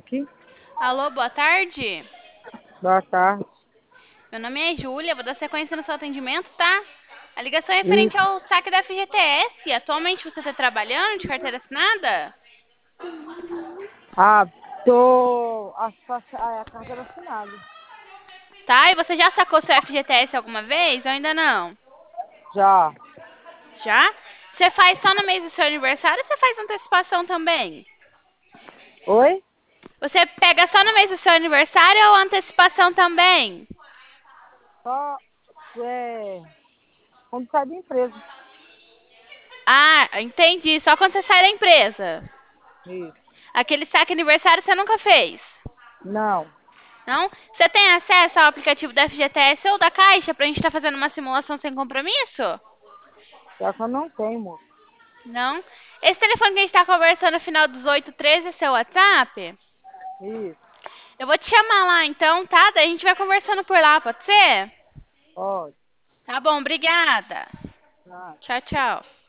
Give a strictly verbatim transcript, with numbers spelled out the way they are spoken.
aqui. Alô, boa tarde. Boa tarde. Meu nome é Júlia, vou dar sequência no seu atendimento, tá? A ligação é referente Isso. ao saque da F G T S. Atualmente você está trabalhando de carteira assinada? Ah, tô. A, a, a carteira assinada. Tá, e você já sacou seu F G T S alguma vez ou ainda não? Já. Já? Você faz só no mês do seu aniversário ou você faz antecipação também? Oi? Você pega só no mês do seu aniversário ou antecipação também? Só. É. Quando sai da empresa. Ah, entendi. Só quando você sai da empresa. Isso. Aquele saque aniversário você nunca fez? Não. Não? Você tem acesso ao aplicativo da F G T S ou da Caixa pra gente estar fazendo uma simulação sem compromisso? Só que eu não tenho, moço. Não? Esse telefone que a gente tá conversando no final dos oito treze é seu WhatsApp? Isso. Eu vou te chamar lá então, tá? Daí a gente vai conversando por lá, pode ser? Pode. Tá bom, obrigada. Tá. Tchau, tchau.